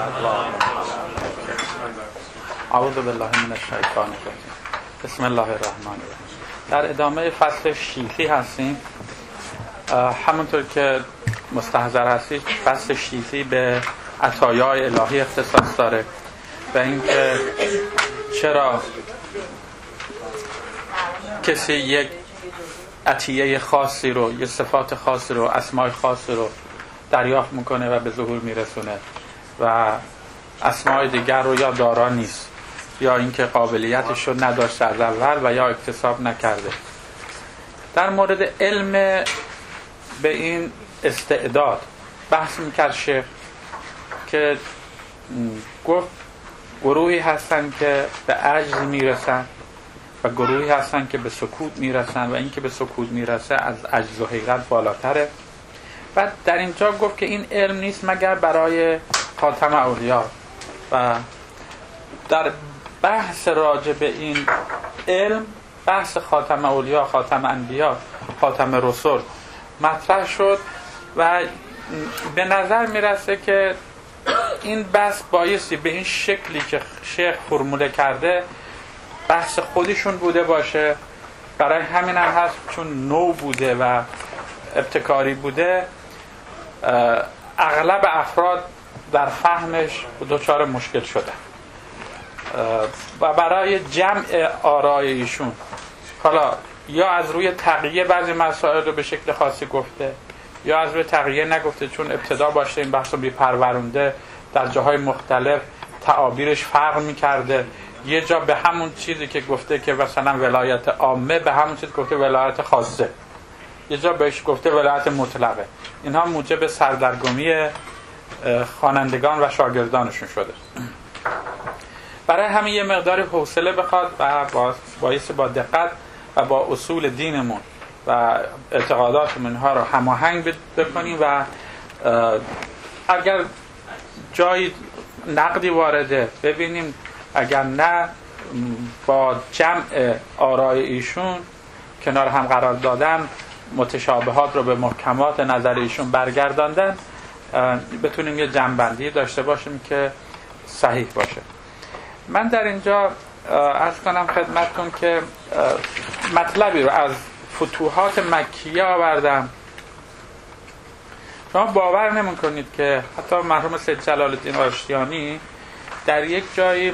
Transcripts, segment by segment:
اعوذ بالله من الشیطان الرجیم. بسم الله الرحمن الرحیم. در ادامه فصل شیخی هستیم. همونطور که مستحضر هستید فصل شیخی به عطایای الهی اختصاص داره و اینکه چرا کسی یک عطیه خاصی رو، یه صفات خاصی رو، اسمای خاصی رو دریافت میکنه و به ظهور میرسونه و اسمای دیگر رو یا دارا نیست یا اینکه قابلیتش رو نداشته از اول و یا اکتساب نکرده. در مورد علم به این استعداد بحث میکرد شیخ که گفت گروهی هستن که به عجز میرسن و گروهی هستن که به سکوت میرسن و این که به سکوت میرسه از عجز و حیرت بالاتره. بعد در اینجا گفت که این علم نیست مگر برای خاتم اولیا و در بحث راجع به این علم بحث خاتم اولیا، خاتم انبیا، خاتم رسول مطرح شد و به نظر میرسه که این بحث بایستی به این شکلی که شیخ فرموله کرده بحث خودشون بوده باشه. برای همین هم هست چون نو بوده و ابتکاری بوده اغلب افراد در فهمش دچار مشکل شده و برای جمع آرای ایشون حالا یا از روی تقیه بعضی مسائل رو به شکل خاصی گفته یا از روی تقیه نگفته، چون ابتدا باشه این بحث رو بی‌پرورونده در جاهای مختلف تعابیرش فرق می‌کرده. یه جا به همون چیزی که گفته که مثلا ولایت عامه به همون چیز گفته ولایت خاصه، یه جا بهش گفته ولایت مطلقه. اینها موجب سردرگمی خوانندگان و شاگردانشون شده. برای همین یه مقداری حوصله بخواد و بایستی با دقت و با اصول دینمون و اعتقاداتمون اینها رو هماهنگ بکنیم و اگر جایی نقدی وارده ببینیم، اگر نه با جمع آرای ایشون کنار هم قرار دادن، متشابهات رو به محکمات نظر ایشون برگرداندن، بتونیم یه جمع‌بندی داشته باشیم که صحیح باشه. من در اینجا عرض کنم خدمتتون که مطلبی رو از فتوحات مکیه آوردم. شما باور نمی‌کنید که حتی مرحوم سید جلال الدین آشتیانی در یک جایی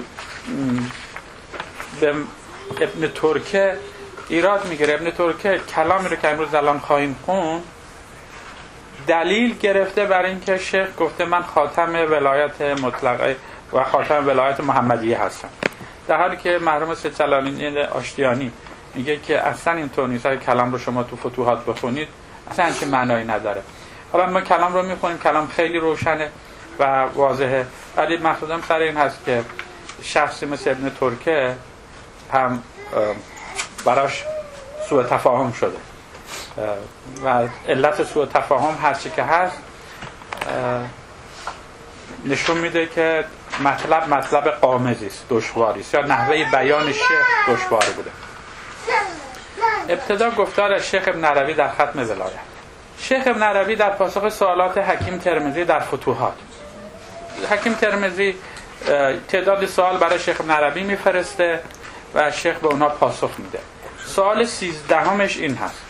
به ابن ترکه ایراد میگیره. ابن ترکه کلامی رو که امروز الان خواهیم خوند دلیل گرفته بر اینکه شیخ گفته من خاتم ولایت مطلقه و خاتم ولایت محمدیه هستم، در حالی که مرحوم سید جلال الدین آشتیانی میگه که اصلا این طور نیست. کلام رو شما تو فتوحات بخونید اصلا همچین معنایی نداره. حالا ما کلام رو میخونیم، کلام خیلی روشنه و واضحه، ولی مقصودم سر این هست که شخصی مثل ابن ترکه هم براش سوء تفاهم شده و علت سوء تفاهم هرچی که هست نشون میده که مطلب غامضی است، دشواری است، یا نحوه بیان شیخ دشوار بوده. ابتدا گفتار شیخ ابن عربی در ختم ولایت. شیخ ابن عربی در پاسخ سوالات حکیم ترمذی در فتوحات، حکیم ترمذی تعداد سوال برای شیخ ابن عربی میفرسته و شیخ به اونا پاسخ میده. سوال 13 این هست: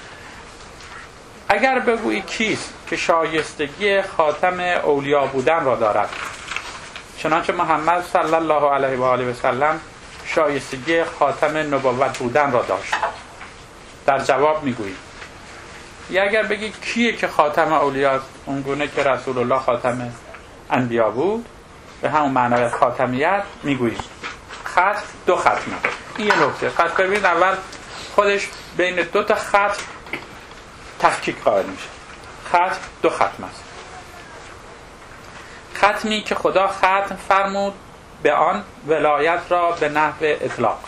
اگر بگویی کیست که شایستگی خاتم اولیا بودن را دارد، چنانچه محمد صلی الله علیه و آله و سلم شایستگی خاتم نبوت بودن را داشت، در جواب میگویی. یا اگر بگی کیه که خاتم اولیاست، اونگونه که رسول الله خاتم انبیا بود، به همون معنای خاتمیت، میگویی خط دو ختمه. این یه نکته. خط ببین اول خودش بین دو تا خط تفکیک قائل میشه. خط دو ختم است. ختمی که خدا ختم فرمود به آن ولایت را به نحو اطلاق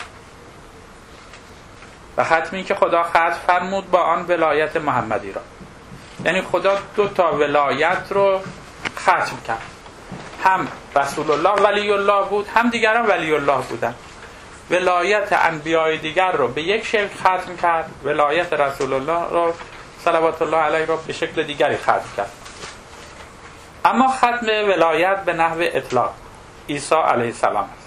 و ختمی که خدا ختم فرمود با آن ولایت محمدی را. یعنی خدا دو تا ولایت رو ختم کرد، هم رسول الله ولی الله بود، هم دیگران ولی الله بودن. ولایت انبیای دیگر رو به یک شکل ختم کرد، ولایت رسول الله رو صلوات الله علیه رو به شکل دیگری ختم کرد. اما ختم ولایت به نحو اطلاق عیسی علیه السلام است.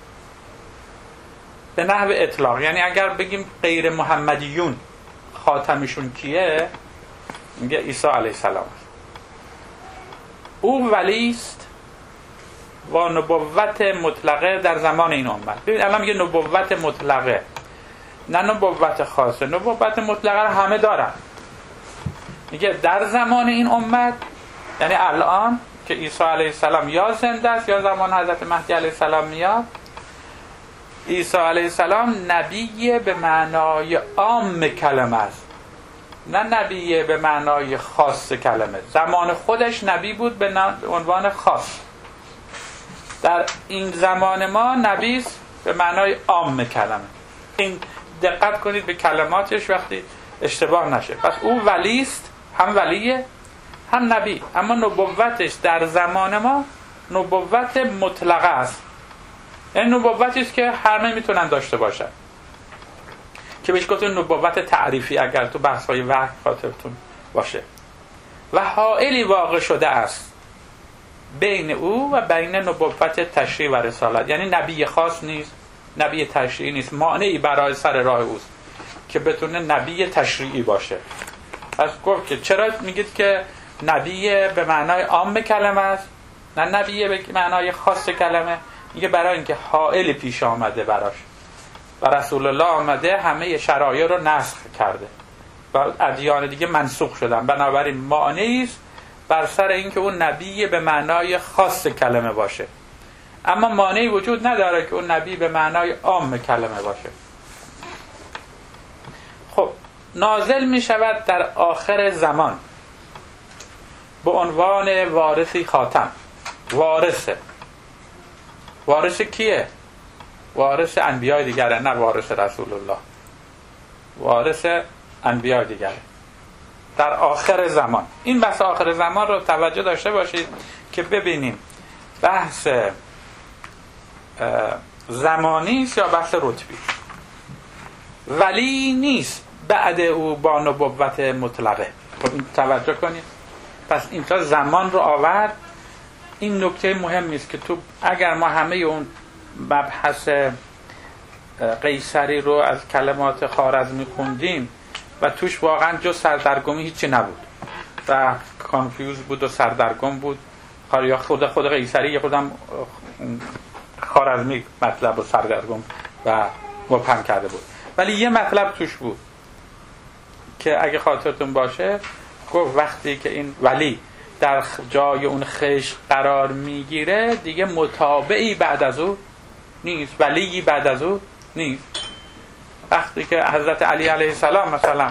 به نحو اطلاق یعنی اگر بگیم غیر محمدیون خاتمشون کیه، میگه عیسی علیه السلام است. او ولی است و نبوت مطلقه در زمان این امت. ببین الان میگه نبوت مطلقه، نه نبوت خاصه. نبوت مطلقه رو همه دارن. میگه در زمان این امت، یعنی الان که عیسی علیه السلام یا زنده است یا زمان حضرت مهدی علیه السلام میاد، عیسی علیه السلام نبی به معنای عام کلمه است، نه نبی به معنای خاص کلمه. زمان خودش نبی بود به عنوان خاص. در این زمان ما نبی است به معنای عام کلمه. این دقت کنید به کلماتش وقتی اشتباه نشه. پس او ولی است، هم ولیه هم نبی، اما نبوتش در زمان ما نبوت مطلقه است. این نبوتی است که همه میتونن داشته باشن، که بهش گفتن نبوت تعریفی اگر تو بحث‌های وحی خاطرتون باشه. و حائلی واقع شده است بین او و بین نبوت تشریع و رسالت، یعنی نبی خاص نیست، نبی تشریعی نیست، مانعی برای سر راه اوست که بتونه نبی تشریعی باشه. پس گفت که چرا میگید که نبی به معنای عام کلمه است نه نبی به معنای خاص کلمه؟ میگه برای اینکه حائل پیش آمده براش و رسول الله آمده همه شرایع رو نسخ کرده و ادیان دیگه منسوخ شدن، بنابراین مانعی است بر سر اینکه اون نبی به معنای خاص کلمه باشه، اما مانعی وجود نداره که اون نبی به معنای عام کلمه باشه. خب نازل می شود در آخر زمان به عنوان وارثی خاتم. وارث کیه؟ وارث انبیاء دیگره، نه وارث رسول الله. وارث انبیاء دیگره در آخر زمان. این بحث آخر زمان رو توجه داشته باشید که ببینیم بحث زمانی است یا بحث رتبی. ولی نیست بعد او با نبوت مطلقه. توجه کنید. پس اینجا زمان رو آورد. این نکته مهمی است که تو اگر ما همه اون مبحث قیصری رو از کلمات خوارزمی خوندیم و توش واقعا جز سردرگمی هیچی نبود و کانفیوز بود و سردرگم بود، یا خود قیصری یا خودم خوارزمی مطلب و سردرگم و مبهم کرده بود، ولی یه مطلب توش بود که اگه خاطرتون باشه گفت وقتی که این ولی در جای اون خشت قرار میگیره دیگه متابعی بعد از او نیست، ولی بعد از او نیست. وقتی که حضرت علی علیه السلام مثلا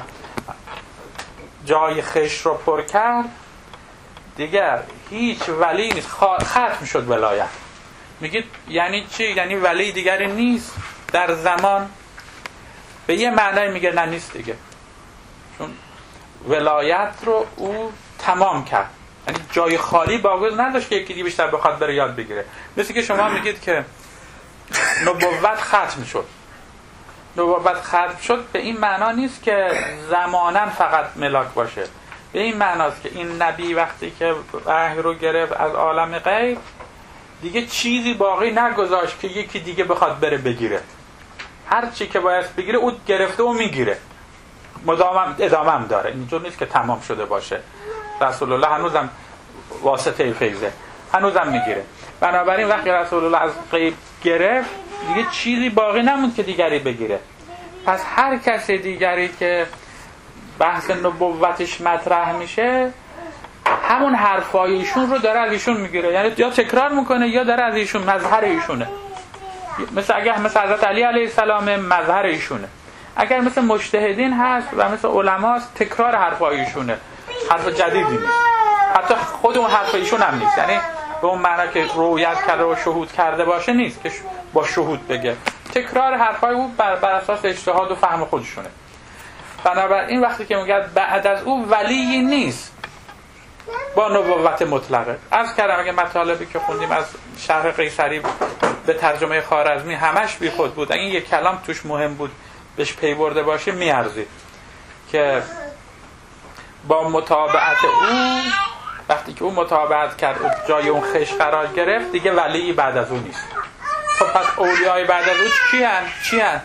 جای خشت رو پر کرد دیگه هیچ ولی نیست، ختم شد ولایت. میگید یعنی چی؟ یعنی ولی دیگری نیست در زمان؟ به یه معنی میگه نه نیست دیگه، چون ولایت رو او تمام کرد، یعنی جای خالی باقی نداشت که یکی دیگه بیشتر بخواد بره یاد بگیره. مثل که شما میگید که نبوت ختم شد. نبوت ختم شد به این معنا نیست که زماناً فقط ملاک باشه، به این معناست که این نبی وقتی که وحی رو گرفت از عالم غیب دیگه چیزی باقی نگذاشت که یکی دیگه بخواد بره بگیره. هر چی که باید بگیره او گرفته و میگیره، مدام ادامه هم داره، اینجور نیست که تمام شده باشه. رسول الله هنوزم واسطه فیضه، هنوزم میگیره. بنابراین وقتی رسول الله از غیب گرفت دیگه چیزی باقی نموند که دیگری بگیره. پس هر کسی دیگری که بحث نبوتش مطرح میشه همون حرفای ایشون رو داره از ایشون میگیره، یعنی یا تکرار میکنه یا داره از ایشون، مظهر ایشونه. مثل اگر مثل حضرت علی علیه السلام مظهر ایشونه، اگر مثل مجتهدین هست و مثل علماست تکرار حرفای ایشونه، حرف جدیدی نیست، حتی خود اون حرف ایشون هم نیست، یعنی به اون معنی که رویت کرده و شهود کرده باشه نیست که با شهود بگه، تکرار حرفای او بر اساس اجتهاد و فهم خودشونه. بنابراین وقتی که میگه بعد از او ولی نیست با نبوت مطلقه. عرض کردم اگه مطالبی که خوندیم از شرح قیصری به ترجمه خوارزمی همش بی خود بود، اگه یک کلام توش مهم بود بهش پی برده باشه میارزید که با متابعت او وقتی که او متابعت کرد و جای اون خش قرار گرفت، دیگه ولی بعد از اون نیست. خب پس اولیای بعد از اون چی هن؟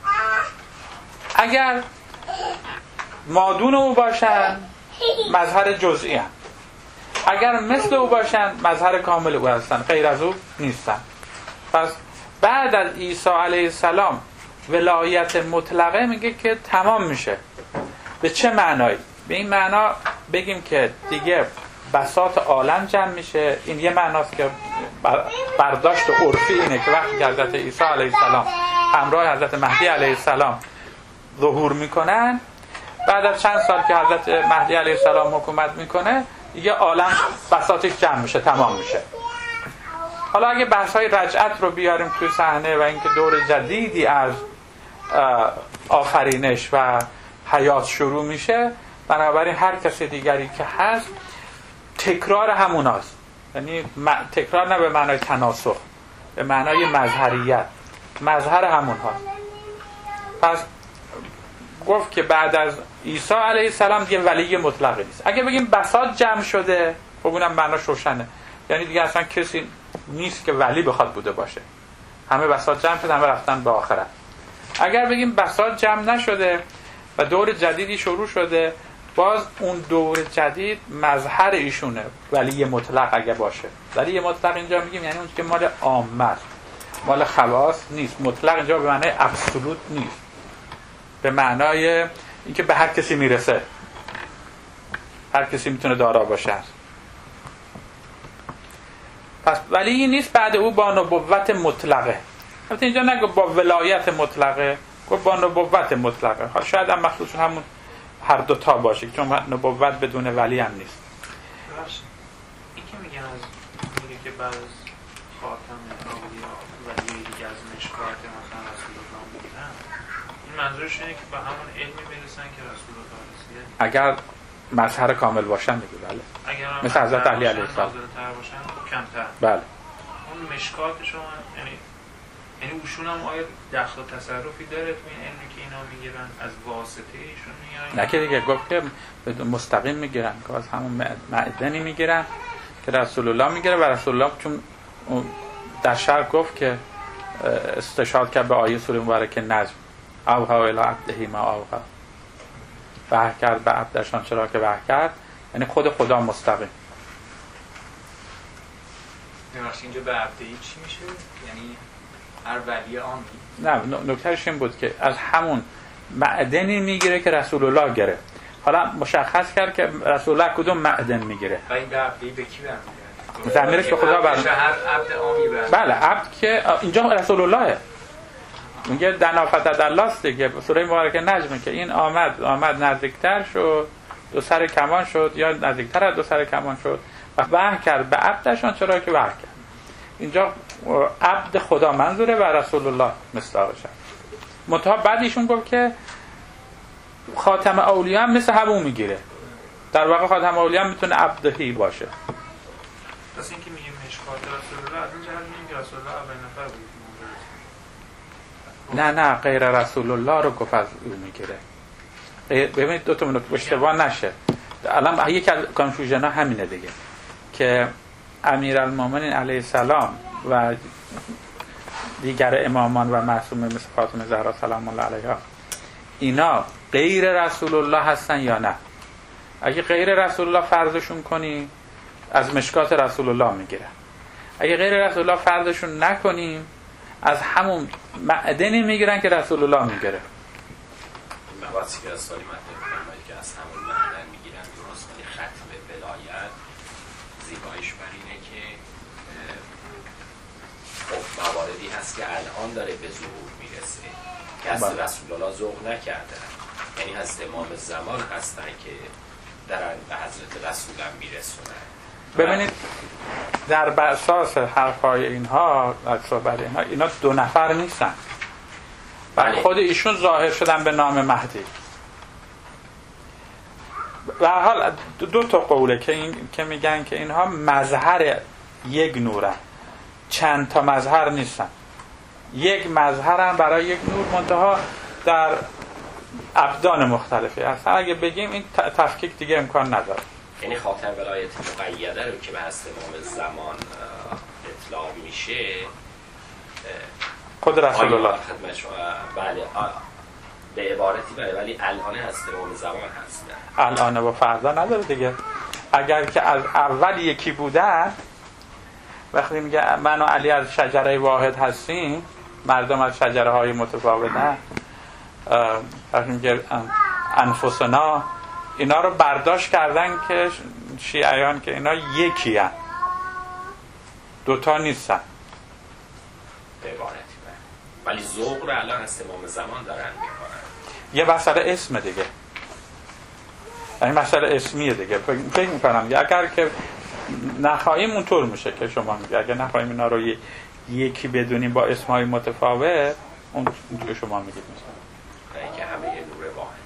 اگر مادون او باشن مظهر جزئی هن، اگر مثل او باشن مظهر کامل او هستن، غیر از او نیستن. پس بعد از عیسی علیه السلام ولایت مطلقه میگه که تمام میشه. به چه معنایی؟ به این معنا بگیم که دیگه بساط عالم جمع میشه. این یه معناست که برداشت عرفی اینه که وقتی که حضرت عیسی علیه السلام همراه حضرت مهدی علیه السلام ظهور میکنن، بعد از چند سال که حضرت مهدی علیه السلام حکومت میکنه، دیگه عالم بساطش جمع میشه، تمام میشه. حالا اگه بحث‌های رجعت رو بیاریم توی صحنه و اینکه دور جدیدی از آفرینش و حیات شروع میشه، بنابراین هر کسی دیگری که هست تکرار هموناست. یعنی تکرار نه به معنای تناسخ، به معنای مظهریت، مظهر همون هاست. پس گفت که بعد از عیسی علیه السلام دیگه ولی مطلقی نیست. اگه بگیم بساط جمع شده، خب اونم معناش روشنه، یعنی دیگه اصلا کسی نیست که ولی بخواد بوده باشه، همه بساط جمع شده، همه رفتن به آخرت. اگر بگیم بساط جمع نشده و دور جدیدی شروع شده، باز اون دور جدید مظهر ایشونه، ولی مطلق اگه باشه. ولی مطلق اینجا میگیم یعنی اون که مال عامه، مال خواص نیست. مطلق اینجا به معنای ابسولوت نیست، به معنای اینکه به هر کسی میرسه، هر کسی میتونه دارا باشه. پس ولی این نیست بعد او با نبوت مطلقه. البته اینجا نگو با ولایت مطلقه، گفت با نبوت مطلقه. شاید هم مخصوص همون هر دوتا باشه، چون نبوت بدون ولی هم نیست. این که میگن از میگه که بعد از خاتم اولیا ولی دیگه از مشکات مثلا رسول الله میگیرن، این منظورش اینه که به همون علمی برسن که رسول الله رسیده، اگر مظهر کامل باشن دیگه. بله، مثل حضرت علی علیه السلام باشن خب کمتر. بله، اون مشکاتشون یعنی اوشون هم آیا دخل و تصرفی داره تو این علمی که اینا میگیرن، از واسطه ایشون میگیرن؟ نه که دیگه گفت که مستقیم میگیرن، که از همون معدنی میگیرن که رسول الله میگیره. و رسول الله چون در شرح گفت که استشهاد کرد به آیه سوره مبارکه نجم، اوحی الی عبده ما اوحی، وحی کرد به عبدشان چرا که وحی کرد، یعنی خود خدا مستقیم. اینجا به عبده چی میشه؟ یعنی هر ولی آن؟ نه، نکتهش این بود که از همون معدنی میگیره که رسول الله گرفت. حالا مشخص کرد که رسول الله کدوم معدن میگیره. و این به عبدی به کی برمیگرده؟ ضمیرش به خدا برمیگرده. هر عبد آمی برمیگرده. بله، عبد که اینجا رسول اللهه، میگه دنافت الله است دیگه. سوره مبارکه نجمه که این آمد نزدیکتر شد، دو سر کمان شد، یا نزدیکتر از دو سر کمان شد و وحی کرد به عبدشان چرا که وحی کرد. اینجا عبد خدا منظوره و رسول الله مصداقش هست. منتها بعد ایشون گفت که خاتم اولیاء هم مثل همون میگیره. در واقع خاتم اولیاء هم میتونه عبدهی باشه. پس این که میگیم مشکات رسول الله، از این جهت میگیم که رسول الله اولین نفر بود. نه غیر رسول الله رو گفت از او میگیره. ببینید دو تا نکته اشتباه نشه. الان یکی از کانفیوژن ها همینه دیگه، که امیرالمومنین علیه السلام و دیگر امامان و معصومه مثل فاطمه زهرا سلام الله علیها اینا غیر رسول الله هستن یا نه؟ اگه غیر رسول الله فرضشون کنی از مشکات رسول الله میگیرن. اگه غیر رسول الله فرضشون نکنیم از همون معدنی میگیرن که رسول الله میگیره. مواسی که از سالی مطلب فرمایید که از همون معدن میگیرن، درست ولی ختم ولایت زیبایش بر اینه که خب مواردی هست که الان داره به ظهور میرسه که از رسول الله ذوق نکردن، یعنی از امام زمان هستن که دارن به حضرت رسول هم میرسونن. ببینید در اساس حرفای اینها، صحبت اینا دو نفر نیستن. بله. خود ایشون ظاهر شدن به نام مهدی. و حال دو تا قوله که میگن که اینها مظهر یک نورن، چند تا مظهر نیستن. یک مظهرن برای یک نور، منتها در ابدان مختلفی هستن. اگه بگیم این تفکیک دیگه امکان نداره. یعنی خاتم ولایت مقیده رو که به هست امام زمان اطلاق میشه خود رسول الله خدمت شما. بله به عبارتی بله، ولی الان هست امام زمان هستن. الان با فردا نداره دیگه. اگر که از اول یکی بودن، وقتی میگه من و علی از شجره واحد هستیم، مردم از شجره های متفاوتن، وقتی میگه انفسنا، اینا رو برداشت کردن که شیعیان که اینا یکی هن، دوتا نیستن به عبارتی بله. ولی ذوق رو الان از امام زمان دارن میکنن. یه مسئله اسم دیگه، یعنی مسئله اسمیه دیگه. فکر میکنم اگر که نخواهیم اونطور میشه که شما میگه، اگر نخواهیم اینا رو یکی بدونیم با اسمهای متفاوت، اون که شما میگید مثلا اینکه همه یه نور واحد.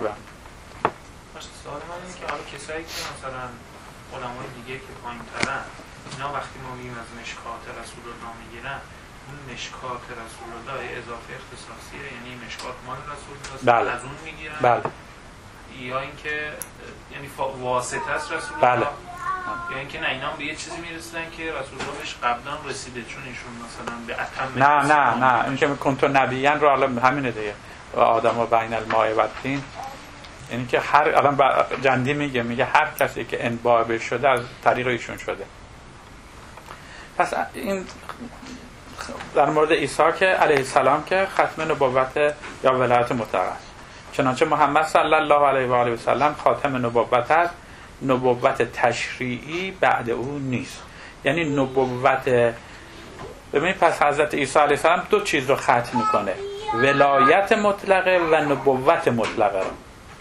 سوال من اینه که حالا کسایی که مثلا علمای دیگه که پایین ترن، اینا وقتی ما میگیم از مشکات رسول الله میگیرن، اون مشکات رسول الله اضافه اختصاصیه، یعنی مشکات مال رسول الله بله. از اون میگیرن؟ بله. یا اینکه یعنی واسطه است رسول بله. الله؟ یا اینکه نه اینا به یه چیزی میرسیدن که رسول الله بهش قبلا رسیده، چون ایشون مثلا به اتم نه اینکه کنتو نبیین رو الان همینه دیگه، آدم و بین الماء و الطین، یعنی که هر الان جندی میگه هر کسی که انباع شده از طریق ایشون شده. پس این در مورد عیسی که علیه السلام که ختم نبوت یا ولایت مطلقه، چنانچه محمد صلی الله علیه و آله و سلم خاتم نبوت است، نبوت تشریعی بعد او نیست. یعنی نبوت، ببینید پس حضرت عیسی علیه السلام دو چیز رو ختم میکنه، ولایت مطلقه و نبوت مطلقه رو.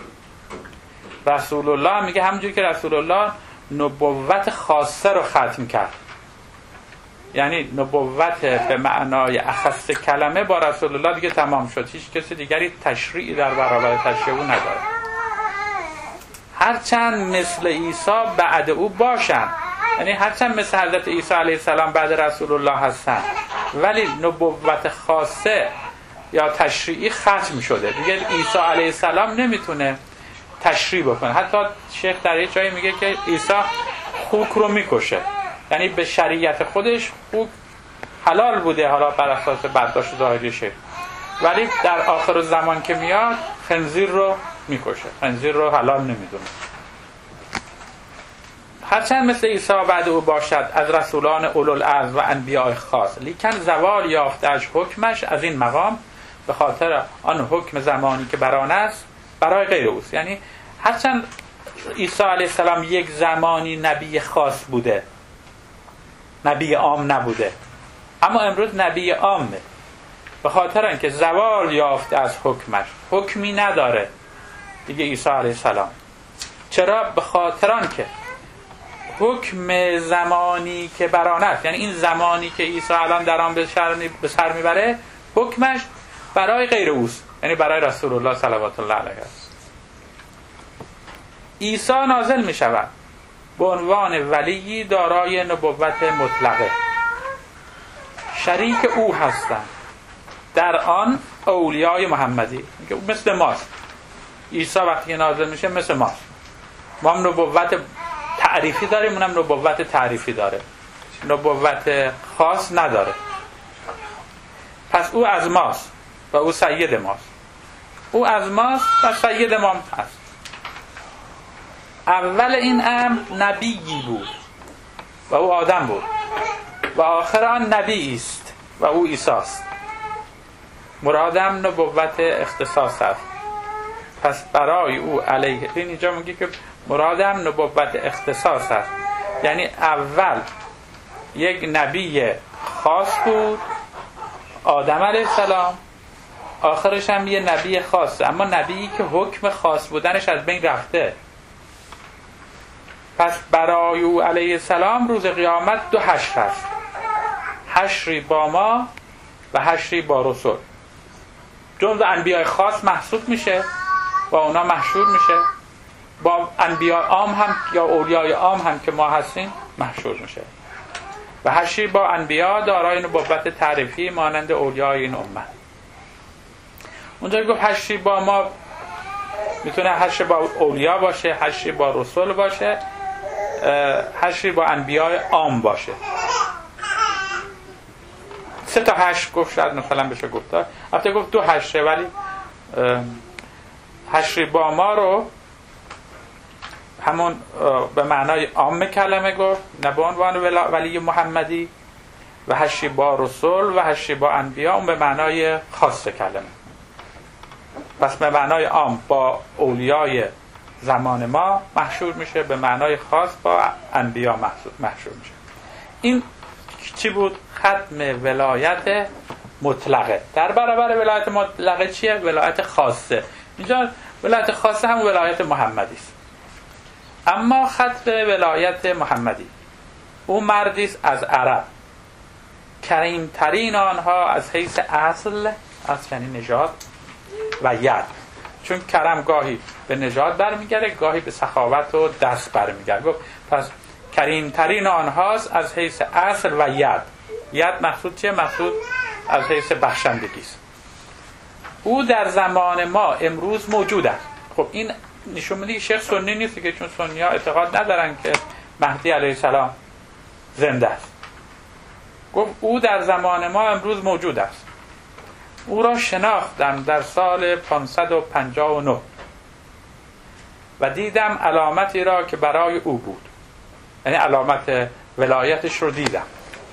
رسول الله میگه همونجوری که رسول الله نبوت خاصه رو ختم کرد، یعنی نبوت به معنای اخص کلمه با رسول الله دیگه تمام شد، هیچ کسی دیگری تشریعی در برابر تشریع او نداره. هرچند مثل عیسی بعد او باشن، یعنی هرچند مثل حضرت عیسی علیه السلام بعد رسول الله هستن، ولی نبوت خاصه یا تشریعی ختم شده دیگه. عیسی علیه السلام نمیتونه تشریع بکنه. حتی شیخ در یه جایی میگه که عیسی خوک رو میکشه، یعنی به شریعت خودش خوک حلال بوده حالا بر اساس برداشت ظاهری شیخ، ولی در آخر زمان که میاد خنزیر رو میکشه، خنزیر رو حلال نمیدونه. هرچند مثل عیسی بعد او باشد از رسولان اولوالعزم و انبیاء خاص، لیکن زوال یافته از حکمش از این مقام به خاطر آن حکم زمانی که بر آن است برای غیر اوست. یعنی هرچند عیسی علیه السلام یک زمانی نبی خاص بوده، نبی عام نبوده، اما امروز نبی عامه، به خاطر اینکه زوال یافته از حکمش، حکمی نداره دیگه عیسی علیه السلام. چرا؟ به خاطر آنکه حکم زمانی که بر آن است، یعنی این زمانی که عیسی الان در آن به سر میبره، حکمش برای غیر اوست، یعنی برای رسول الله صلوات الله علیه است. عیسی نازل می شود به عنوان ولی دارای نبوت مطلقه، شریک او هستند در آن اولیای محمدی، مثل ماست. عیسی وقتی نازل میشه مثل ماست، ما هم نبوت تعریفی داریم، اونم نبوت تعریفی داره، نبوت خاص نداره. پس او از ماست و او سید ماست، او از ماست و سید ما هست. اول این امر نبیی بود و او آدم بود و آخر آن نبی است و او عیسی است. مرادم نبوت اختصاص است. پس برای او علیه، این اینجا میگه که مرادم نبوت اختصاص است، یعنی اول یک نبی خاص بود آدم علیه السلام، آخرش هم یه نبی خاصه، اما نبیی که حکم خاص بودنش از بین رفته. پس برای او علیه السلام روز قیامت دو حشر هست، حشری با ما و حشری با رسول. جزء انبیاء خاص محسوب میشه و اونا محشور میشه، با انبیاء عام هم یا اولیای عام هم که ما هستیم محشور میشه، و حشری با انبیاء دارای نبوت تعریفی مانند اولیای این امت. اونجا گفت حشری با ما میتونه حشر با اولیا باشه، حشر با رسول باشه، حشری با انبیاء عام باشه. 3 تا حشر گفت، شاید مثلا بشه گفت، البته گفت 2 حشره، ولی حشری با ما رو همون به معنای عام کلمه گفت، نه به عنوان ولی محمدی، و حشری با رسول و حشری با انبیا اون به معنای خاص کلمه. پس به معنای عام با اولیای زمان ما محشور میشه، به معنای خاص با انبیا محشور میشه. این چی بود؟ ختم ولایت مطلقه. در برابر ولایت مطلقه چیه؟ ولایت خاصه. اینجا ولایت خاصه هم ولایت محمدی است. اما ختم ولایت محمدی، او مردی است از عرب، کریمترین آنها از حیث اصل یعنی نژاد و ید، چون کرم گاهی به نژاد برمیگرده، گاهی به سخاوت و دست برمیگرده. پس کریمترین آنهاست از حیث اصل و ید. ید مقصود چیه؟ مقصود از حیث بخشندگی است. او در زمان ما امروز موجود است. خب این نشون میده شیخ سنی نیست که، چون سنی ها اعتقاد ندارن که مهدی علیه السلام زنده است. گفت او در زمان ما امروز موجود است. او را شناختم در سال 559 و دیدم علامتی را که برای او بود، یعنی علامت ولایتش رو دیدم.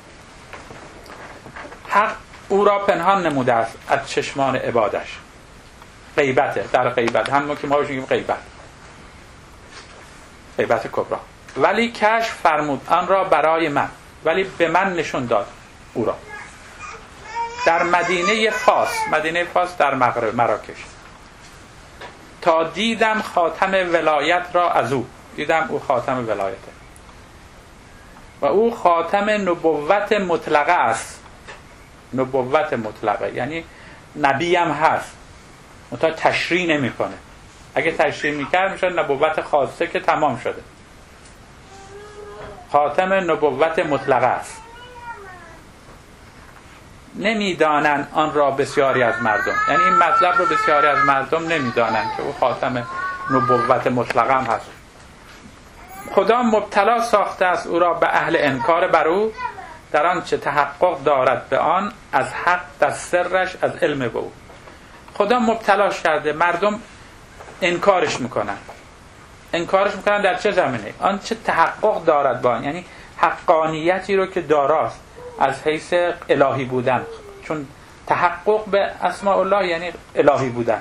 حق او را پنهان نموده است از چشمان عبادش. غیبته، در غیبت، همون که ما بهش میگیم غیبت کبرا. ولی کشف فرمود آن را برای من، ولی به من نشون داد او را در مدینه فاس در مغرب مراکش، تا دیدم خاتم ولایت را از او. دیدم او خاتم ولایته و او خاتم نبوت مطلقه است. نبوت مطلقه یعنی نبی هم هست، منتها تشریح نمی کنه. اگه تشریح میکرد میشه نبوت خاصه که تمام شده. خاتم نبوت مطلقه است. نمیدانند آن را بسیاری از مردم، یعنی این مطلب رو بسیاری از مردم نمیدانند که او خاتم نبوت مطلقه هم هست. خدا مبتلا ساخته است او را به اهل انکار بر او، در آنچه تحقق دارد به آن از حق در سرش از علم به او. خدا مبتلاش کرده، مردم انکارش میکنن در چه زمینه؟ آنچه تحقق دارد با آن، یعنی حقانیتی رو که داراست از حیث الهی بودن، چون تحقق به اسماء الله یعنی الهی بودن،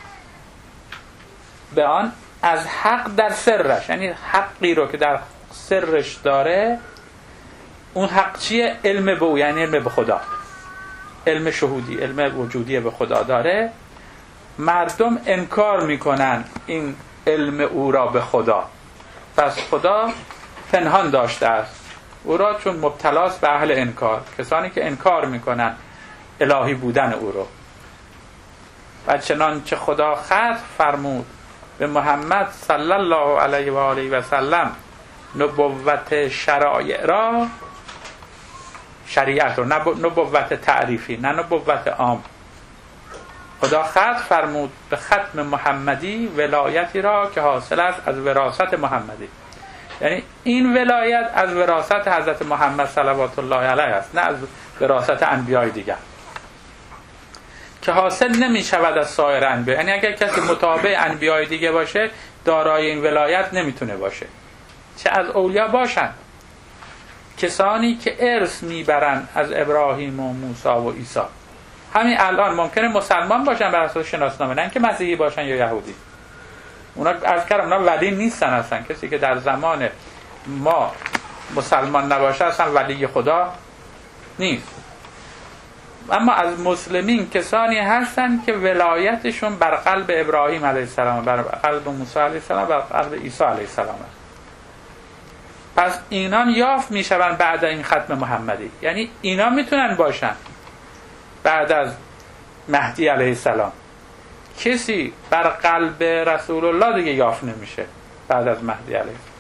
به آن از حق در سرش، یعنی حقی رو که در سرش داره. اون حق چیه؟ علم به او، یعنی علم به خدا، علم شهودی، علم وجودی به خدا داره. مردم انکار میکنن این علم او را به خدا، پس خدا پنهان داشته است او را، چون مبتلاست به اهل انکار، کسانی که انکار میکنن الهی بودن او را. و چنانچه خدا خط فرمود به محمد صلی الله علیه و آله و سلم نبوت شرایع را، شریعت رو، نبوت تعریفی، نه نبوت عام. خدا خط فرمود به ختم محمدی ولایتی را که حاصل است از وراثت محمدی، یعنی این ولایت از وراثت حضرت محمد صلوات الله علیه است، نه از وراثت انبیای دیگر، که حاصل نمی شود از سایر انبیا. یعنی اگر کسی متابع انبیای دیگه باشه دارای این ولایت نمیتونه باشه، چه از اولیا باشن، کسانی که ارث میبرن از ابراهیم و موسی و عیسی. همین الان ممکنه مسلمان باشن بر اساس شناسنامه، نه اینکه مسیحی باشن یا یهودی. اونا عرض کردم اونا ولی نیستن اصلا. کسی که در زمان ما مسلمان نباشه اصلا ولی خدا نیست. اما از مسلمین کسانی هستن که ولایتشون بر قلب ابراهیم علیه السلام، بر قلب موسی علیه السلام، بر قلب عیسی علیه السلام است. پس اینا یافت میشون بعد این ختم محمدی، یعنی اینا میتونن باشن بعد از مهدی علیه السلام. کسی بر قلب رسول الله دیگه یافت نمیشه بعد از مهدی علیه السلام،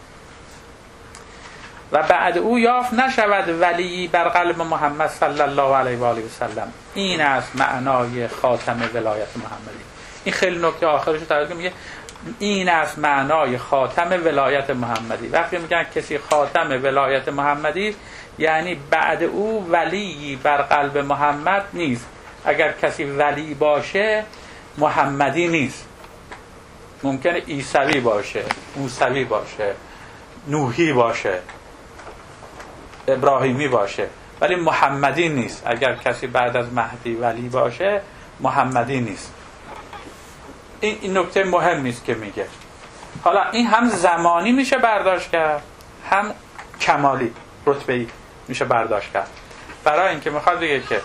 و بعد او یافت نشود ولی بر قلب محمد صلی الله علیه و آله و سلم. این است معنای خاتم ولایت محمدی. این خیلی نکته آخرش رو میگه این است معنای خاتم ولایت محمدی. وقتی میگن کسی خاتم ولایت محمدی یعنی بعد او ولی بر قلب محمد نیست. اگر کسی ولی باشه محمدی نیست. ممکنه عیسوی باشه، موسوی باشه، نوحی باشه، ابراهیمی باشه، ولی محمدی نیست. اگر کسی بعد از مهدی ولی باشه محمدی نیست. این نکته مهمی است که میگه. حالا این هم زمانی میشه برداشت کرد، هم کمالی رتبه‌ای میشه برداشت کرد. برای اینکه میخواد بگه که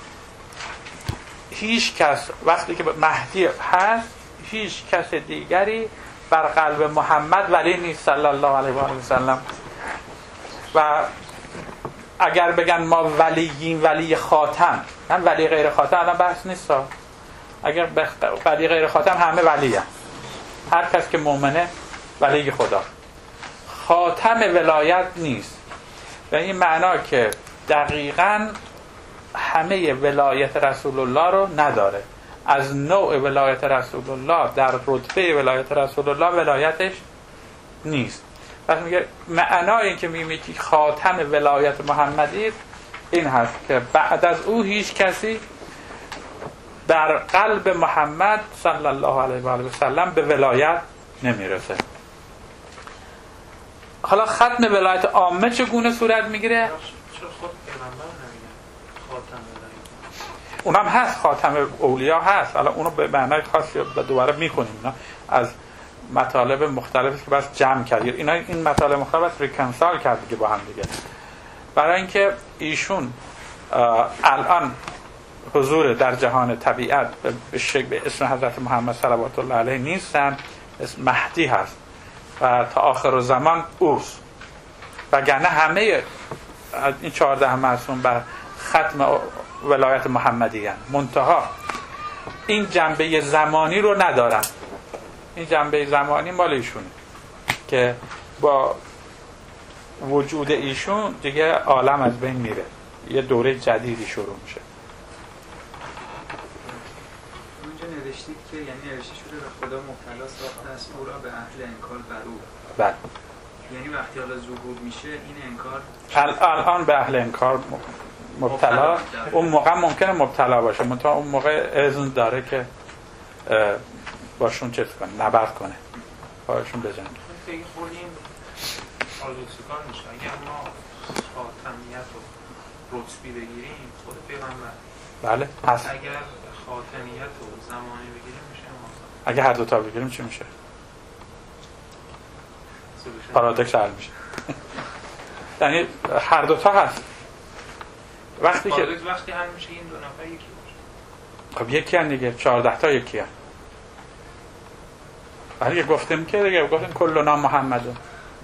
هیچ کس وقتی که مهدی هست هیچ کس دیگری بر قلب محمد ولی نیست صلی الله علیه و آله و سلم. و اگر بگن ما ولییم، ولی خاتم، من ولی غیر خاتم الان بحث نیست. اگر ولی غیر خاتم همه ولی هم. هر کس که مؤمنه ولی خدا. خاتم ولایت نیست. و این معنا که دقیقاً همه ولایت رسول الله رو نداره. از نوع ولایت رسول الله در رتبه ولایت رسول الله ولایتش نیست. پس میگه معنای این که میگه خاتم ولایت محمدی این هست که بعد از او هیچ کسی در قلب محمد صلی الله علیه و آله و سلم به ولایت نمیرسه. حالا ختم ولایت عامه چگونه صورت میگیره؟ چرا خود پیغمبر نمیگن خاتم ولایت؟ اونم هست، خاتم اولیا هست. حالا اونو به معنای خاصی دوباره میخونیم. اینا از مطالب مختلفی که بس جمع کرد. اینا این مطالب مختلف ریکنسال کرد دیگه با هم دیگه. برای اینکه ایشون الان حضور در جهان طبیعت به اسم حضرت محمد صلوات الله علیه نیستن، اسم مهدی هست و تا آخر زمان اوست. وگرنه همه این 14 معصوم بر ختم ولایت محمدی هستند. منتها این جنبه زمانی رو ندارن. این جنبه زمانی مال ایشونه که با وجود ایشون دیگه عالم از بین میره، یه دوره جدیدی شروع میشه. اونجا نوشتید که یعنی نوشته شده به خدا مبتلا ساخته است او را به اهل انکار بر او. بله. یعنی وقتی حالا ظهور میشه این انکار الان به اهل انکار مبتلا، اون موقع ممکنه مبتلا باشه، منتها اون موقع اذن داره که باشون چیز کنه، نبرد کنه، باشون بجنگه. فکر کنیم پارادوکسیکال میشه. اگر ما خاتمیت و رتبی بگیریم خود پیغمبر، بله هست. اگر خاتمیت و زمانی بگیریم میشه ما. اگه هر دوتا بگیریم چی میشه؟ پارادوکس حل میشه. یعنی هر دوتا هست. وقتی که وقتی حل میشه این دو نفر یکی باشه. خب یکی هن دیگه، 14 تا یکی هن. ولی گفتیم که دیگه گفتیم کلنا محمدون.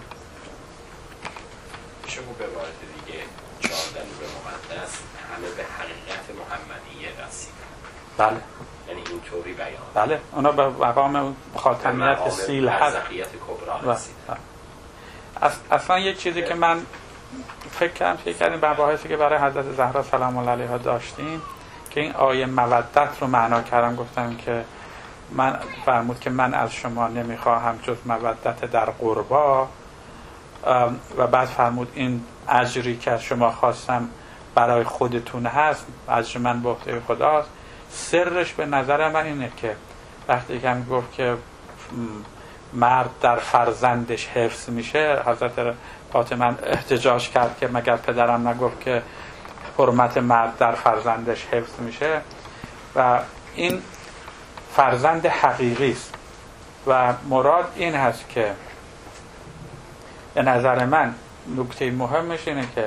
شما به وارد دیگه 14 نور مقدس همه به حقیقت محمدیه رسیدن. بله. یعنی اینطوری بیان. بله. اونا به مقام خاتمیت سیل هست. برزخیت کبرا رسیدن. اصلا یک چیزی که من فکر کردیم به بحثی که برای حضرت زهرا سلام الله علیها داشتیم که این آیه مودت رو معنا کردم، گفتم که من فرمود که من از شما نمیخواهم جز مودت در قربا و بعد فرمود این اجری که از شما خواستم برای خودتون هست، اجر من به عهده خداست. سرش به نظر من اینه که وقتی که گفت که مرد در فرزندش حفظ میشه، حضرت فاطمه احتجاج کرد که مگر پدرم نگفت که حرمت مرد در فرزندش حفظ میشه؟ و این فرزند حقیقی است و مراد این هست که به نظر من نکته مهمش اینه که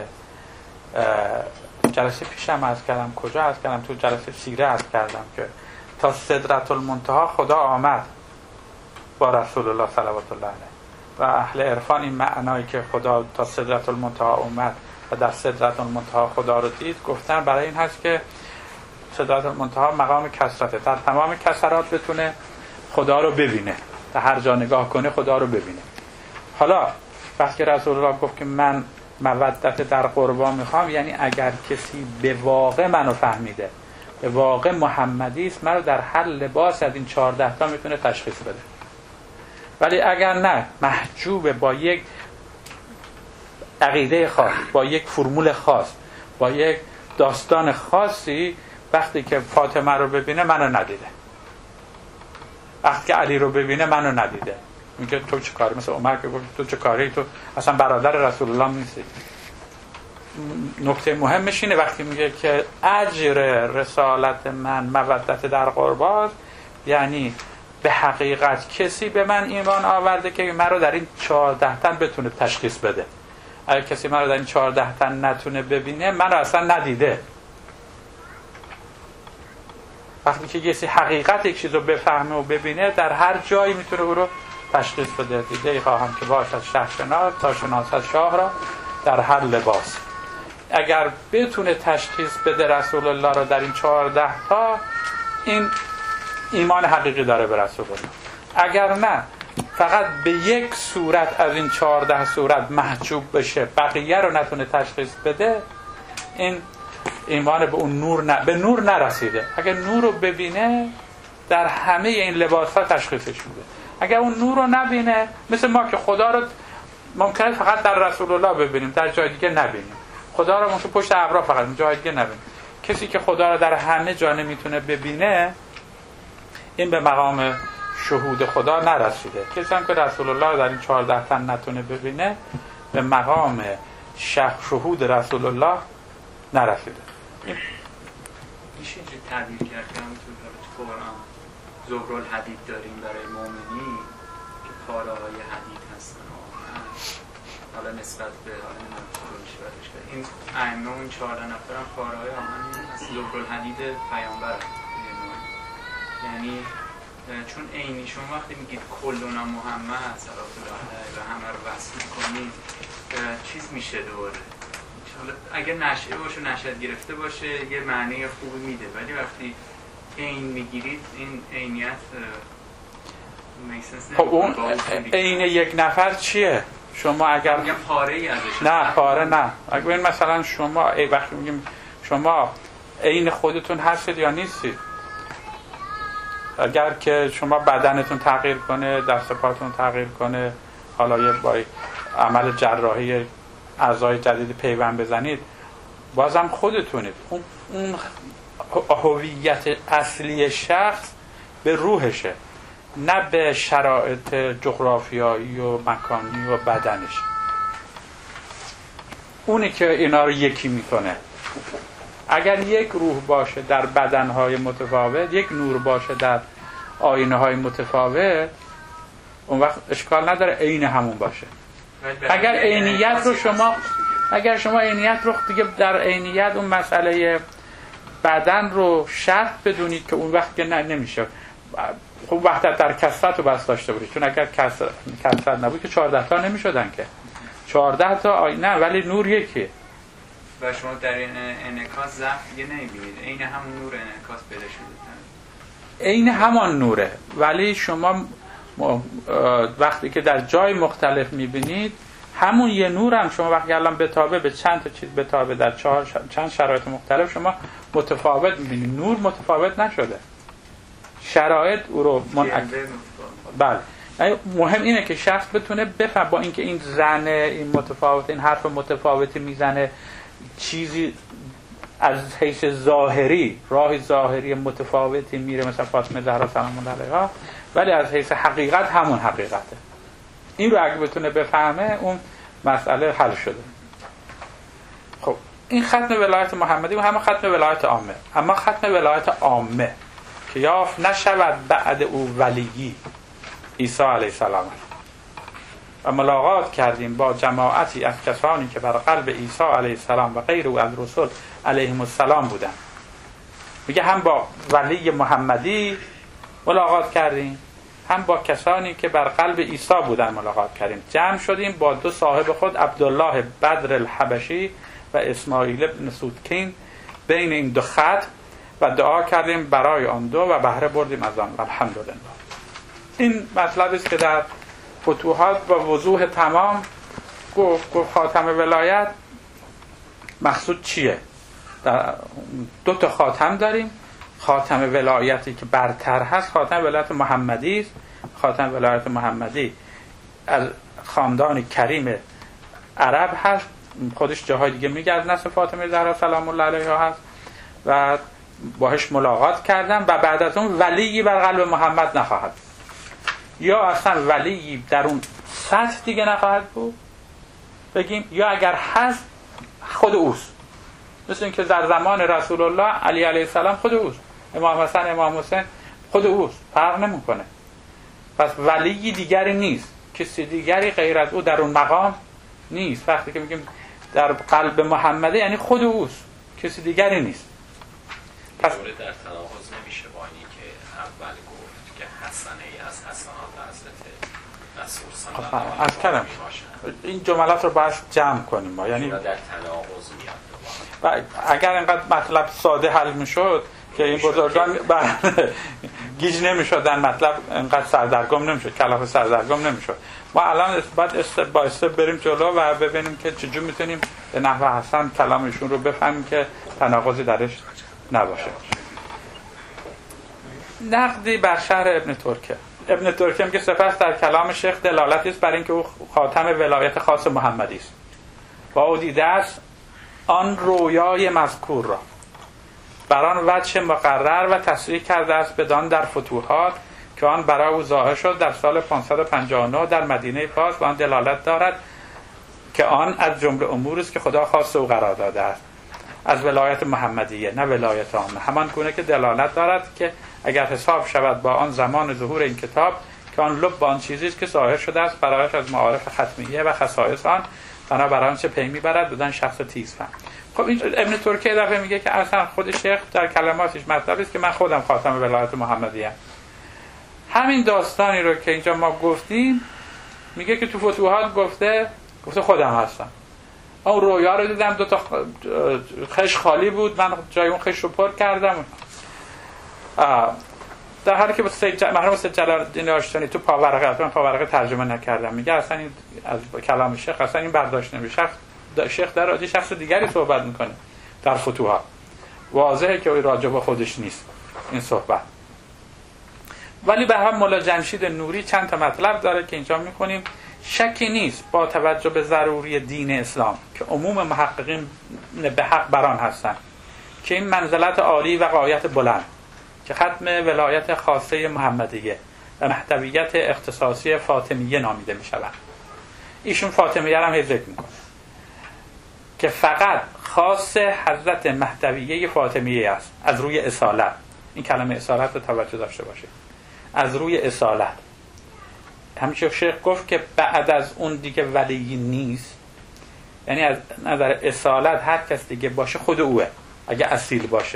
جلسه پیشم عرض کردم، کجا عرض کردم؟ تو جلسه سیره عرض کردم که تا سدرة المنتهی خدا آمد با رسول الله صلوات الله علیه و اهل عرفان این معنایی که خدا تا سدرة المنتهی اومد و در سدرة المنتهی خدا رو دید گفتن برای این هست که سدرة المنتهی مقام کثرته، در تمام کثرات بتونه خدا رو ببینه، در هر جا نگاه کنه خدا رو ببینه. حالا وقتی رسول الله گفت که من مودت در قربا میخوام، یعنی اگر کسی به واقع منو فهمیده، به واقع محمدی است، منو در هر لباس از این 14 تا میتونه تشخیص بده. ولی اگر نه محجوب با یک عقیده خاص، با یک فرمول خاص، با یک داستان خاصی، وقتی که فاطمه رو ببینه منو ندیده، وقتی که علی رو ببینه منو ندیده، میگه تو چه کاری؟ مثل عمر که گفت تو چه کاری؟ تو اصلا برادر رسول الله نیستی. نکته مهمش اینه وقتی میگه که اجر رسالت من مودت در قرباست، یعنی به حقیقت کسی به من ایمان آورده که من رو در این 14 تن بتونه تشخیص بده. اگه کسی من رو در این 14 تن نتونه ببینه من رو اصلا ندیده. وقتی که کسی حقیقت یک چیز رو بفهمه و ببینه، در هر جایی میتونه او رو تشخیص بده. دیگه خواهم که باشد شهرشناس تا شناسد شاه را در هر لباس. اگر بتونه تشخیص بده رسول الله رو در این 14 تا، این ایمان حقیقی داره به رسول الله. اگر نه فقط به یک صورت از این 14 صورت محجوب بشه، بقیه رو نتونه تشخیص بده، این ایمان به اون نور به نور نرسیده. اگر نور رو ببینه در همه این لباس ها تشخیصش میده. اگر اون نور رو نبینه، مثل ما که خدا رو ممکنه فقط در رسول الله ببینیم، در جای دیگه نبینیم. خدا رو ممکنه پشت ابرا فقط جای دیگه نبینیم. کسی که خدا رو در همه جا نمیتونه ببینه، این به مقام شهود خدا نرسیده. کسی هم که رسول الله رو در این 14 تن نتونه ببینه، به مقام شهود رسول الله نرسیده. میشه اینجوری تعبیر کرد که همونطور که تو قرآن زهرالحدید داریم برای مؤمنین که پاره های حدید هستن حالا نسبت به این ائمه اون 14 نفر هم پاره های آهنی هست، زهرالحدید پیامبر هست. یعنی چون عینی شما وقتی میگید کلنا محمد صلی الله علیه و همه رو وصل میکنید، چیز میشه دوره. اگر نشعه باشه، نشأت گرفته باشه، یه معنی خوبی میده، ولی وقتی عین میگیرید این عینیت میسنس خب اون عین یک نفر چیه؟ شما اگر میگم پاره ای ازش، نه پاره نه، اگر مثلا شما وقتی میگیم شما عین خودتون هستید یا نیستید، اگر که شما بدنتون تغییر کنه، دست پاتون تغییر کنه، حالا یه با عمل جراحی اعضای جدید پیوند بزنید، بازم خودتونید. اون هویت اصلی شخص به روحشه، نه به شرایط جغرافیایی و مکانی و بدنش. اونی که اینا رو یکی میکنه. اگر یک روح باشه در بدنهای متفاوت، یک نور باشه در آینه های متفاوت، اون وقت اشکال نداره عین همون باشه. اگر عینیت رو شما عینیت رو دیگه در عینیت اون مسئله بدن رو شرط بدونید که اون وقت که نمیشه. خب وحدت در کثرت رو بس داشته بودید، چون اگر کثرت نبود که 14 تا نمیشدن که 14 تا آینه، ولی نور یکیه و شما در این انعکاس ضعف دیگه نمیبینید، عین همون نور انعکاس پیدا شده، عین همان نوره. ولی شما وقتی که در جای مختلف میبینید همون یه نور هم شما وقتی الان بتابه به چند تا چیز بتابه در چند شرایط مختلف شما متفاوت میبینید. نور متفاوت نشده، شرایط او رو بله. مهم اینه که شخص بتونه بفهم، با اینکه این زنه، این متفاوت، این حرف متفاوتی میزنه، چیزی از حیث ظاهری، راه ظاهری متفاوتی میره، مثلا فاطمه زهرا سلام الله علیها، ولی از حیث حقیقت همون حقیقته. این رو اگه بتونه بفهمه، اون مسئله حل شده. خب این ختم ولایت محمدی و همه ختم ولایت عامه. اما ختم ولایت عامه که یافت نشود بعد او ولیی عیسی علیه السلام، و ملاقات کردیم با جماعتی از کسانی که بر قلب عیسی علیه السلام و غیر او از رسول علیهم السلام بودند. میگه هم با ولی محمدی ملاقات کردیم، هم با کسانی که بر قلب عیسی بودن ملاقات کردیم. جمع شدیم با دو صاحب خود، عبدالله بدر الحبشی و اسماعیل ابن سودکین، بین این دو خط، و دعا کردیم برای آن دو و بهره بردیم از آن. الحمدلله. این مطلبی است که در فتوحات با وضوح تمام گفت خاتم ولایت مقصود چیه. در دو تا خاتم داریم. خاتم ولایتی که برتر هست خاتم ولایت محمدی است خاتم ولایت محمدی از خاندان کریم عرب هست، خودش جاهای دیگه میگه از نسل فاطمه زهرا سلام الله علیها هست و باهاش ملاقات کردم و بعد از اون ولیی بر قلب محمد نخواهد، یا اصلا ولیی در اون سطح دیگه نخواهد بود بگیم، یا اگر هست خود اوست، مثل اینکه در زمان رسول الله علی علیه السلام خود اوست، امام حسن امام حسین خود اوست، فرق نمیکنه. پس ولی دیگری نیست، کسی دیگری غیر از او در اون مقام نیست. وقتی که میگیم در قلب محمده یعنی خود اوست، کسی دیگری نیست. پس در تناقض نمیشه با اینی که اول گفت که حسنه از حسنات حضرت رسول صلی الله علیه و آله این جملات رو باید جمع کنیم ما، یعنی در تناقض میاد. و اگر اینقدر مطلب ساده حل میشد که این بزرگان گیج نمیشدن، مطلب اینقدر سردرگم نمیشد، کلافه سردرگم نمیشد. ما الان باید استپ با استپ بریم جلو و ببینیم که چجور میتونیم به نحو حسن کلامشون رو بفهمیم که تناقضی درش نباشه. نقدی بر شرح ابن ترکه. ابن ترکه میگه سپس در کلام شیخ دلالتی است بر اینکه او خاتم ولایت خاص محمدی است و او دیده است آن رویای مذکور را بر آن وجه مقرر و تصریح کرده است بدان در فتوحات که آن برای او ظاهر شد در سال 559 در مدینه فارس و آن دلالت دارد که آن از جمله امور است که خدا خاص او قرار داده است از ولایت محمدیه، نه ولایت عامه، همان گونه که دلالت دارد که اگر حساب شود با آن زمان ظهور این کتاب که آن لب آن چیزی است که ظاهر شده است برایش از معارف ختمیه و خصائص آن بنابر آنچه پی میبرد بدن شخص تیزفهم. خب این ابن ترکیه دفعه میگه که اصلا خود شیخ در کلماتش مطلب است که من خودم خاتم ولایت محمدی ام. همین داستانی رو که اینجا ما گفتیم میگه که تو فتوحات گفته خودم هستم. اون رویا رو دیدم، 2 تا خش خالی بود، من جای اون خش رو پر کردم. در حالی که مرحوم سید جلال الدین آشتانی تو پاورقه ترجمه نکردم، میگه اصلا این از کلام شیخ اصلا این برداشت نمیشه. شیخ در راجع شخص دیگری صحبت میکنه در فتوحات، واضحه که راجع به خودش نیست این صحبت. ولی به هم مولا جمشید نوری چند تا مطلب داره که اینجا میکنیم. شکی نیست با توجه به ضروری دین اسلام که عموم محققین به حق بران هستند که این منزلت عالی و غایت بلند که ختم ولایت خاصه محمدیه و محتویت اختصاصی فاطمیه نامیده می شود. ایشون فاطمیه هم ذکر میکنه که فقط خاص حضرت محتویه فاطمیه است از روی اصالت. این کلمه اصالت رو توجه داشته باشه، از روی اصالت. همچنین شیخ گفت که بعد از اون دیگه ولی نیست، یعنی از نظر اصالت هر کس دیگه باشه خود اوه اگه اصیل باشه.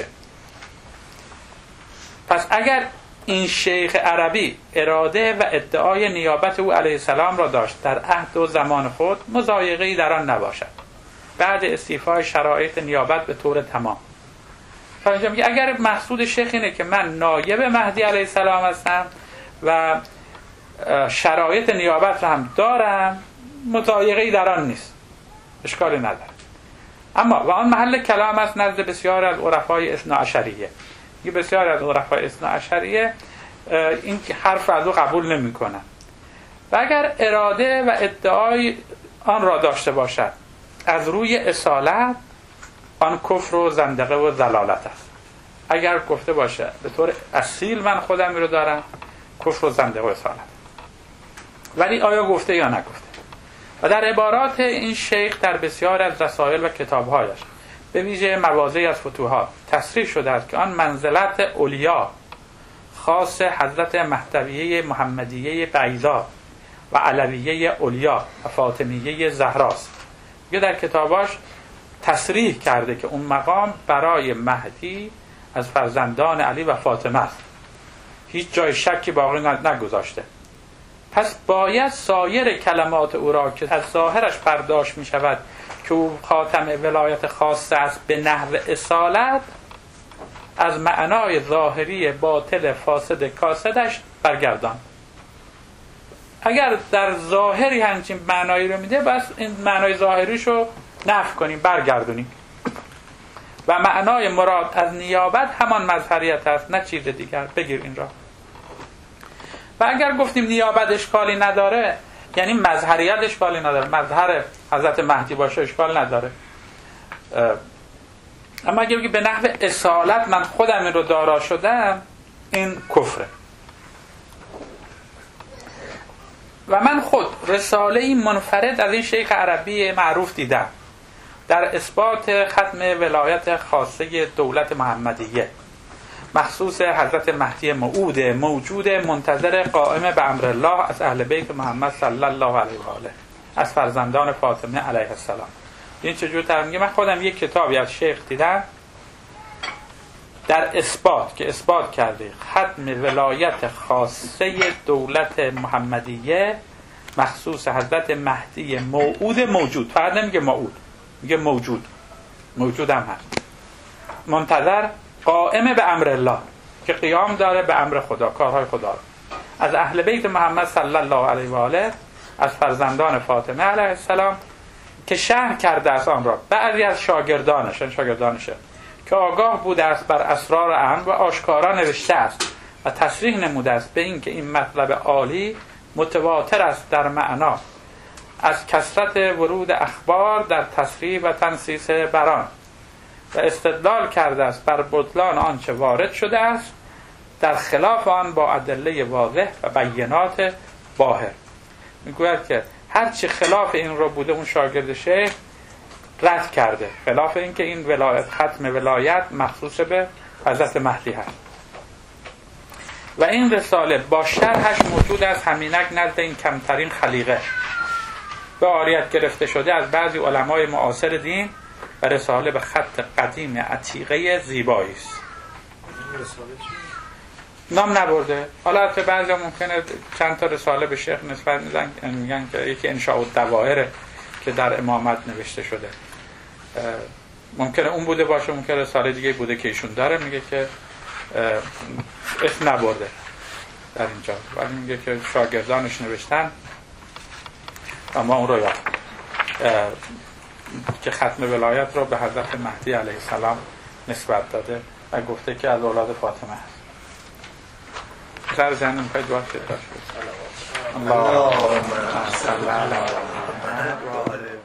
پس اگر این شیخ عربی اراده و ادعای نیابت او علیه السلام را داشت در عهد و زمان خود، مضایقه‌ای در آن نباشد بعد استیفای شرایط نیابت به طور تمام. اینجا میگه اگر مقصود شیخ اینه که من نایب مهدی علیه السلام هستم و شرایط نیابت را هم دارم، مضایقه‌ای در آن نیست، اشکالی نداره. اما و آن محل کلام است نزد بسیار از عرفای اثنا عشریه. یه بسیار از عرفای اثنا عشریه این حرف از او قبول نمی کنن و اگر اراده و ادعای آن را داشته باشد از روی اصالت، آن کفر و زندقه و ضلالت است. اگر گفته باشه به طور اصیل من خودم رو دارم، کفر و زندقه و اصالت. ولی آیا گفته یا نگفته؟ و در عبارات این شیخ در بسیار از رسائل و کتابهایش به ویژه مواضعی از فتوحات تصریح شده است که آن منزلت اولیا خاص حضرت محتویه محمدیه بعیدا و علویه اولیا و فاطمیه زهراست. یه در کتاباش تصریح کرده که اون مقام برای مهدی از فرزندان علی و فاطمه است، هیچ جای شکی باقی نگذاشته. پس باید سایر کلمات او را که از ظاهرش برداشت می شود که او خاتم ولایت خاصه است به نحو اصالت، از معنای ظاهری باطل فاسد کاسدش برگردان. اگر در ظاهری همچین معنایی رو میده، بس این معنای ظاهریش رو نفی کنیم، برگردونیم و معنای مراد از نیابت همان مظهریت است، نه چیز دیگر. بگیر این را. و اگر گفتیم نیابت اشکالی نداره یعنی مظهریت اشکالی نداره، مظهر حضرت مهدی باشه اشکال نداره. اما اگر بگی به نحو اصالت من خودم این رو دارا شدم، این کفره. و من خود رساله این منفرد از این شیخ عربی معروف دیدم در اثبات ختم ولایت خاصه دولت محمدیه مخصوص حضرت مهدی موعود موجود منتظر قائم به امر الله از اهل بیت محمد صلی الله علیه و آله از فرزندان فاطمه علیه السلام. این چجور میگه؟ من خودم یک کتابی از شیخ دیدم در اثبات که اثبات کرده ختم ولایت خاصه دولت محمدیه مخصوص حضرت مهدی موعود موجود، فقط نمیگه موعود، میگه موجود هم هست، منتظر قائم به امر الله که قیام داره به امر خدا، کارهای خدا رو، از اهل بیت محمد صلی الله علیه و آله از فرزندان فاطمه علیه السلام که شرح کرده است آن را بعضی از شاگردانشه که آگاه بوده است بر اسرار امر و آشکارا نوشته است و تصریح نموده است به این که این مطلب عالی متواتر است در معنا از کثرت ورود اخبار در تصریح و تنصیص بران و استدلال کرده است بر بطلان آنچه وارد شده است در خلاف آن با ادله واضح و بینات باهر. میگوید که هرچی خلاف این رو بوده اون شاگرد شیخ رد کرده، خلاف این که این ولایت ختم ولایت مخصوص به حضرت مهدی هست. و این رساله با شرحش موجود است همینک نزد این کمترین خلیقه به عاریت گرفته شده از بعضی علمای معاصر دین و رساله به خط قدیم عتیقه زیبایی است. نام نبرده. حالا حتی بعضی ممکنه چند تا رساله به شیخ نسبت میگن که یکی انشاء الدوائر که در امامت نوشته شده، ممکنه اون بوده باشه، ممکنه رساله دیگه بوده که ایشون داره، میگه که اسم نبرده در اینجا، ولی میگه که شاگردانش نوشتن اما اون رو یاد که ختم ولایت رو به حضرت مهدی علیه السلام نسبت داده و گفته که از اولاد فاطمه هست. سر زنده میخوای دعا شد داشت. اللهم صل علی محمد